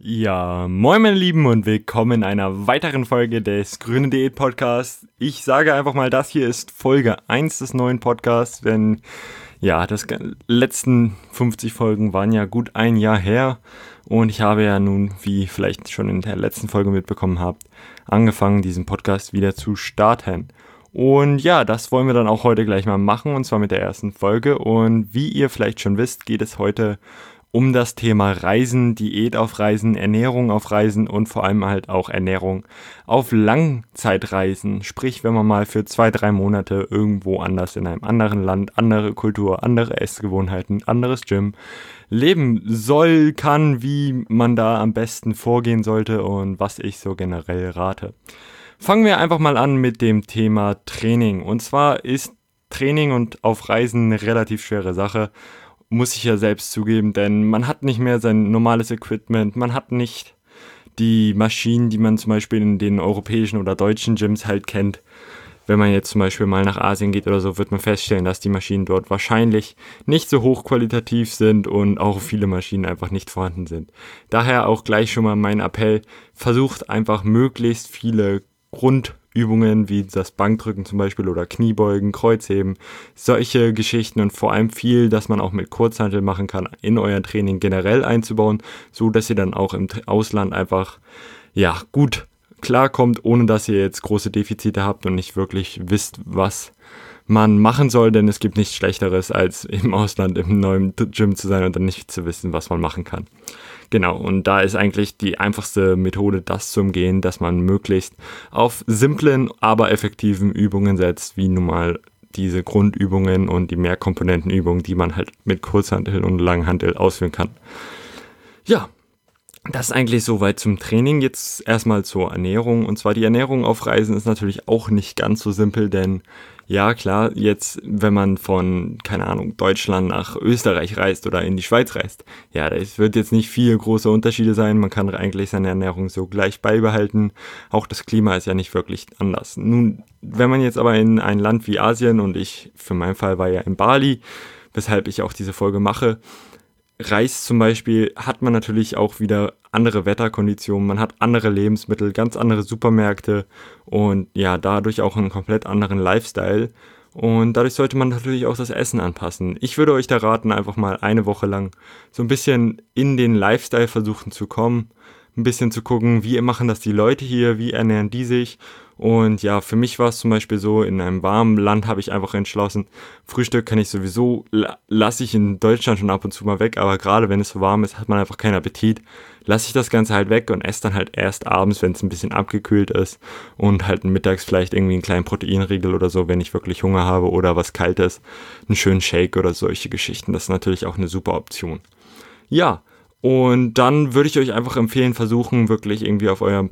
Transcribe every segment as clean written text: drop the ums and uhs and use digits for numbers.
Ja, moin meine Lieben und willkommen in einer weiteren Folge des Grüne Diät Podcasts. Ich sage einfach mal, das hier ist Folge 1 des neuen Podcasts, denn ja, das letzten 50 Folgen waren ja gut ein Jahr her und ich habe ja nun, wie vielleicht schon in der letzten Folge mitbekommen habt, angefangen, diesen Podcast wieder zu starten. Und ja, das wollen wir dann auch heute gleich mal machen, und zwar mit der ersten Folge. Und wie ihr vielleicht schon wisst, geht es heute um das Thema Reisen, Diät auf Reisen, Ernährung auf Reisen und vor allem halt auch Ernährung auf Langzeitreisen. Sprich, wenn man mal für 2-3 Monate irgendwo anders in einem anderen Land, andere Kultur, andere Essgewohnheiten, anderes Gym leben soll, kann, wie man da am besten vorgehen sollte und was ich so generell rate. Fangen wir einfach mal an mit dem Thema Training. Und zwar ist Training und auf Reisen eine relativ schwere Sache. Muss ich ja selbst zugeben, denn man hat nicht mehr sein normales Equipment, man hat nicht die Maschinen, die man zum Beispiel in den europäischen oder deutschen Gyms halt kennt. Wenn man jetzt zum Beispiel mal nach Asien geht oder so, wird man feststellen, dass die Maschinen dort wahrscheinlich nicht so hochqualitativ sind und auch viele Maschinen einfach nicht vorhanden sind. Daher auch gleich schon mal mein Appell, versucht einfach möglichst viele Grundübungen wie das Bankdrücken zum Beispiel oder Kniebeugen, Kreuzheben, solche Geschichten und vor allem viel, dass man auch mit Kurzhantel machen kann, in euer Training generell einzubauen, so dass ihr dann auch im Ausland einfach gut klarkommt, ohne dass ihr jetzt große Defizite habt und nicht wirklich wisst, was man machen soll, denn es gibt nichts Schlechteres, als im Ausland im neuen Gym zu sein und dann nicht zu wissen, was man machen kann. Genau, und da ist eigentlich die einfachste Methode, das zu umgehen, dass man möglichst auf simplen, aber effektiven Übungen setzt, wie nun mal diese Grundübungen und die Mehrkomponentenübungen, die man halt mit Kurzhantel und Langhantel ausführen kann. Ja, das ist eigentlich soweit zum Training. Jetzt erstmal zur Ernährung. Und zwar die Ernährung auf Reisen ist natürlich auch nicht ganz so simpel, denn ja klar, jetzt wenn man von, keine Ahnung, Deutschland nach Österreich reist oder in die Schweiz reist, ja, es wird jetzt nicht viel große Unterschiede sein. Man kann eigentlich seine Ernährung so gleich beibehalten. Auch das Klima ist ja nicht wirklich anders. Nun, wenn man jetzt aber in ein Land wie Asien, und ich für meinen Fall war ja in Bali, weshalb ich auch diese Folge mache, reist zum Beispiel, hat man natürlich auch wieder andere Wetterkonditionen, man hat andere Lebensmittel, ganz andere Supermärkte und ja, dadurch auch einen komplett anderen Lifestyle. Und dadurch sollte man natürlich auch das Essen anpassen. Ich würde euch da raten, einfach mal eine Woche lang so ein bisschen in den Lifestyle versuchen zu kommen, ein bisschen zu gucken, wie machen das die Leute hier, wie ernähren die sich. Und ja, für mich war es zum Beispiel so, in einem warmen Land habe ich einfach entschlossen, Frühstück kann ich sowieso, lasse ich in Deutschland schon ab und zu mal weg, aber gerade wenn es so warm ist, hat man einfach keinen Appetit, lasse ich das Ganze halt weg und esse dann halt erst abends, wenn es ein bisschen abgekühlt ist und halt mittags vielleicht irgendwie einen kleinen Proteinriegel oder so, wenn ich wirklich Hunger habe oder was Kaltes, einen schönen Shake oder solche Geschichten, das ist natürlich auch eine super Option. Ja, und dann würde ich euch einfach empfehlen, versuchen wirklich irgendwie auf euren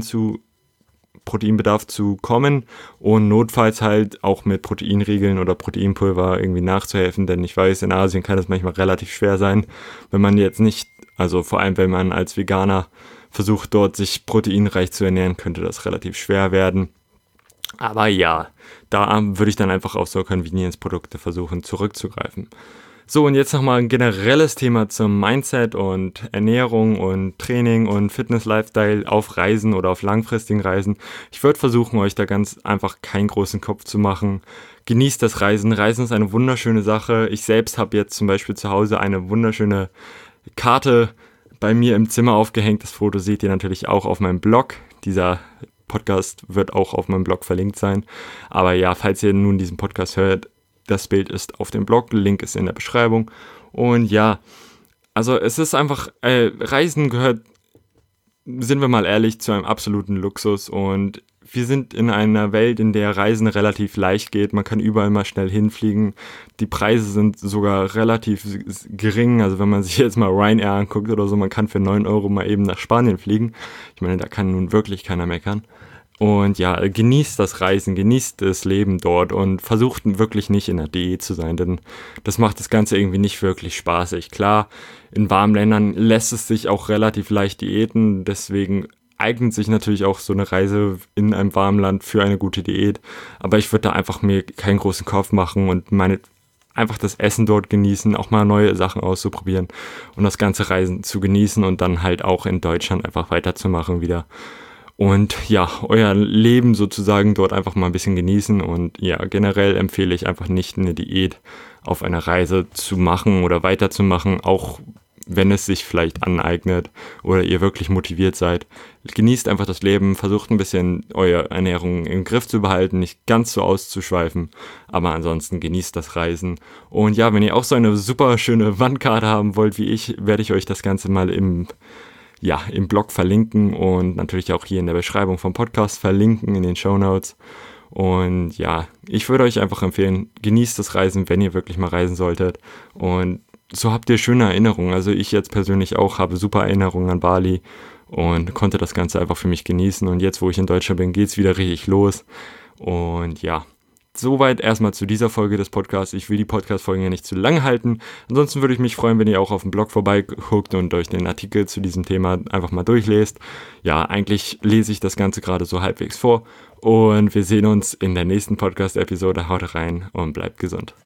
Proteinbedarf zu kommen und notfalls halt auch mit Proteinriegeln oder Proteinpulver irgendwie nachzuhelfen, denn ich weiß, in Asien kann das manchmal relativ schwer sein, wenn man jetzt nicht, also vor allem wenn man als Veganer versucht dort sich proteinreich zu ernähren, könnte das relativ schwer werden. Aber ja, da würde ich dann einfach auf so Convenience-Produkte versuchen zurückzugreifen. So, und jetzt nochmal ein generelles Thema zum Mindset und Ernährung und Training und Fitness-Lifestyle auf Reisen oder auf langfristigen Reisen. Ich würde versuchen, euch da ganz einfach keinen großen Kopf zu machen. Genießt das Reisen. Reisen ist eine wunderschöne Sache. Ich selbst habe jetzt zum Beispiel zu Hause eine wunderschöne Karte bei mir im Zimmer aufgehängt. Das Foto seht ihr natürlich auch auf meinem Blog. Dieser Podcast wird auch auf meinem Blog verlinkt sein. Aber ja, falls ihr nun diesen Podcast hört, das Bild ist auf dem Blog, Link ist in der Beschreibung. Und ja, also es ist einfach, Reisen gehört, sind wir mal ehrlich, zu einem absoluten Luxus. Und wir sind in einer Welt, in der Reisen relativ leicht geht. Man kann überall mal schnell hinfliegen. Die Preise sind sogar relativ gering. Also wenn man sich jetzt mal Ryanair anguckt oder so, man kann für 9 Euro mal eben nach Spanien fliegen. Ich meine, da kann nun wirklich keiner meckern. Und ja, genießt das Reisen, genießt das Leben dort und versucht wirklich nicht in der Diät zu sein, denn das macht das Ganze irgendwie nicht wirklich spaßig. Klar, in warmen Ländern lässt es sich auch relativ leicht diäten, deswegen eignet sich natürlich auch so eine Reise in einem warmen Land für eine gute Diät, aber ich würde da einfach mir keinen großen Kopf machen und einfach das Essen dort genießen, auch mal neue Sachen auszuprobieren und das ganze Reisen zu genießen und dann halt auch in Deutschland einfach weiterzumachen wieder. Und ja, euer Leben sozusagen dort einfach mal ein bisschen genießen. Und ja, generell empfehle ich einfach nicht eine Diät auf einer Reise zu machen oder weiterzumachen, auch wenn es sich vielleicht aneignet oder ihr wirklich motiviert seid. Genießt einfach das Leben, versucht ein bisschen eure Ernährung im Griff zu behalten, nicht ganz so auszuschweifen, aber ansonsten genießt das Reisen. Und ja, wenn ihr auch so eine super schöne Wandkarte haben wollt wie ich, werde ich euch das Ganze mal im Blog verlinken und natürlich auch hier in der Beschreibung vom Podcast verlinken in den Shownotes. Und ja, ich würde euch einfach empfehlen, genießt das Reisen, wenn ihr wirklich mal reisen solltet. Und so habt ihr schöne Erinnerungen. Also ich jetzt persönlich auch habe super Erinnerungen an Bali und konnte das Ganze einfach für mich genießen. Und jetzt, wo ich in Deutschland bin, geht's wieder richtig los. Und ja, soweit erstmal zu dieser Folge des Podcasts. Ich will die Podcast-Folgen ja nicht zu lang halten. Ansonsten würde ich mich freuen, wenn ihr auch auf dem Blog vorbeiguckt und euch den Artikel zu diesem Thema einfach mal durchlest. Ja, eigentlich lese ich das Ganze gerade so halbwegs vor. Und wir sehen uns in der nächsten Podcast-Episode. Haut rein und bleibt gesund.